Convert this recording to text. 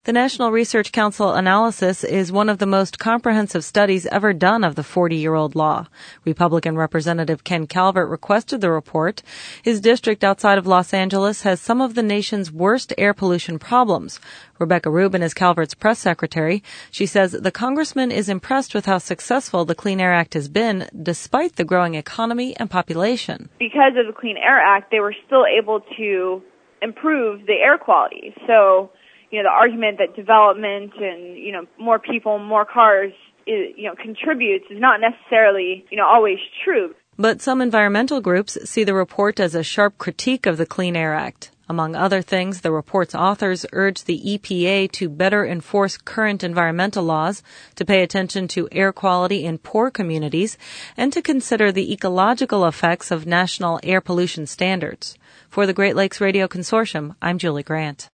The National Research Council analysis is one of the most comprehensive studies ever done of the 40-year-old law. Republican Representative Ken Calvert requested the report. His district outside of Los Angeles has some of the nation's worst air pollution problems. Rebecca Rubin is Calvert's press secretary. She says the congressman is impressed with how successful the Clean Air Act has been, despite the growing economy and population. Because of the Clean Air Act, they were still able to improve the air quality. So, the argument that development and, more people, more cars, contributes is not necessarily, always true. But some environmental groups see the report as a sharp critique of the Clean Air Act. Among other things, the report's authors urge the EPA to better enforce current environmental laws, to pay attention to air quality in poor communities, and to consider the ecological effects of national air pollution standards. For the Great Lakes Radio Consortium, I'm Julie Grant.